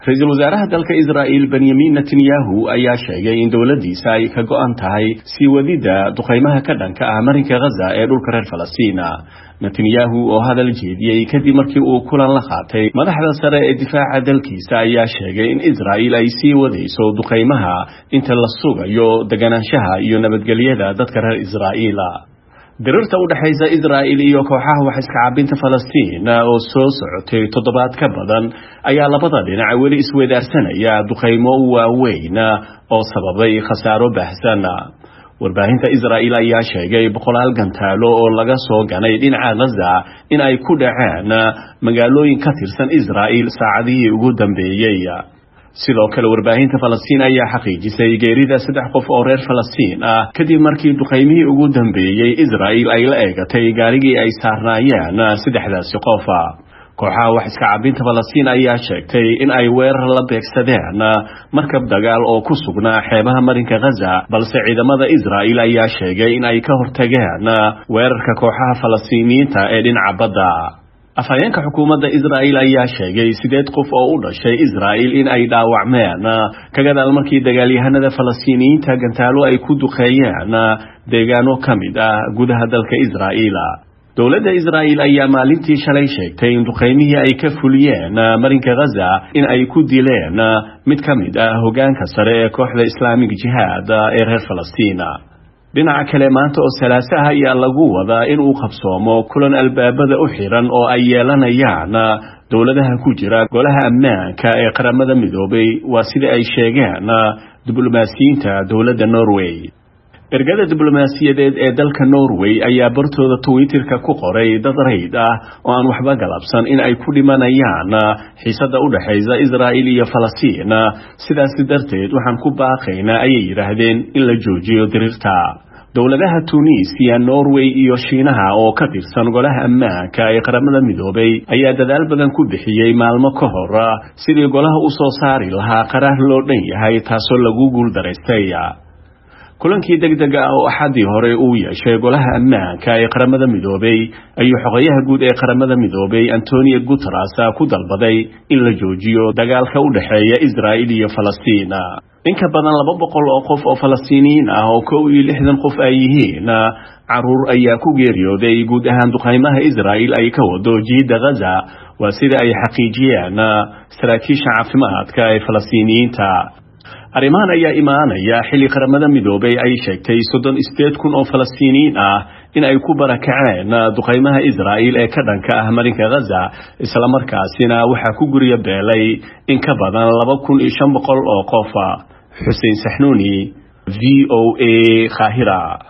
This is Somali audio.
Ra'iisul Wasaaraha dalka Israa'iil Benjamin Netanyahu ayaa sheegay in dowladdiisa ay ka go'an tahay sii wadida duqeymaha ka dhanka ah marinka Gaza ee dhulka reer Falastiin. Netanyahu oo hadal jeediyay kadib markii uu kulan la qaatay madaxda sare ee difaaca dalkiisa ayaa sheegay in Israa'iil ay sii wadayso duqeymaha inta la sugayo deganaanshaha iyo nabadgelyada dadka reer Israa'iil. Dirirta u dhaxaysa Israa'iil iyo kooxaha wax iska caabinta Falastiin oo soo socotay toddobaad ka badan ayaa labada dhinac weli isweydaarsanaya duqeymo waaweyn oo sababay khasaaro baahsan. Warbaahinta Israa'iil ayaa sheegay boqolaal gantaalo oo laga soo ganay dhinaca Gaza in ay ku dhaceen magaalooyin ka tirsan Israa'iil saacadihii ugu dambeeyay. sidoo kale warbaahinta Falastiin ayaa xaqiijisay geerida 3 qof oo reer Falastiin ah kadib markii duqeymihii ugu dambeeyay Israa'iil ay la eegatay gaarigii ay saarnaayeen 3daasi qof. kooxaha wax iska caabinta Falastiin ayaa sheegtay in ay weerar la beegsadeen markab dagaal oo ku sugnaa xeebaha marinka Gaza balse ciidamada Israa'iil ayaa sheegay in ay ka hortageen weerarka kooxaha Falastiiniyiinta ee dhinaca badda. afhayeenka xukuumadda Israa'iil ayaa sheegay 8 qof oo u dhashay Israa'iil in ay dhaawacmeen ka gadaal markii dagaalyahanada Falastiiniyiinta gantaalo ay ku duqeeyeen deegaano kamid ah gudaha dalka Israa'iil. dowladda Israa'iil ayaa maalintii shalay sheegtay in duqeymihii ay ka fuliyeen marinka Gaza in ay ku dileen mid kamid ah hoggaanka sare ee kooxda Islaamic Jihad ee reer Falastiin. dhinaca kale maanta oo salaasaha ayaa lagu wadaa in uu qabsoomo kulan albaabada u xiran oo ay yeelanayaan dowladaha ku jira golaha ammaanka ee qaramada midoobay waa sida ay sheegeen diblomaasiyiinta dowladda Norway. ergada diblomaasiyadeed ee dalka Norway ayaa bartooda Twitter-ka ku qoray dad rayd ah oo aan waxba galabsan in ay ku dhimanayaan xiisada u dhaxaysa Israa'iil iyo Falastiin. sidaas darteed waxaan ku baaqaynaa ayay yiraahdeen in la joojiyo dirirta. dowladaha Tunisia, Norway iyo Shiinaha oo ka tirsan golaha ammaanka ee qaramada midoobay ayaa dadaal badan ku bixiyay maalmo ka hor sidii golaha u soo saari lahaa qaraar loo dhan yahay taasoo lagu guuldareystay. kulankii degdega ah oo axadii hore uu yeeshay golaha ammaanka ee qaramada midoobay ayuu xogayaha guud ee qaramada midoobay Antonio Guterres ku dalbaday in la joojiyo dagaalka u dhaxeeya Israa'iil iyo Falastiin. in ka badan 200 oo qof oo Falastiiniyiin ah oo 60 qof ay yihiin caruur ayaa ku geeriyooday guud ahaan duqeymaha Israa'iil ay ka wado jiida Gaza waa sida ay xaqiijiyeen saraakiisha caafimaadka ee Falastiiniyiinta. arrimahan ayaa imaanaya xilli qaramada midoobay ay sheegtay 38,000 oo Falastiiniyiin ah in ay ku barakaceen duqeymaha Israa'iil ee ka dhanka ah marinka Gaza isla markaasina waxa ku guriya beelay in ka badan 2,500 oo qof. Xuseen Saxnuuni, VOA, Qaahira.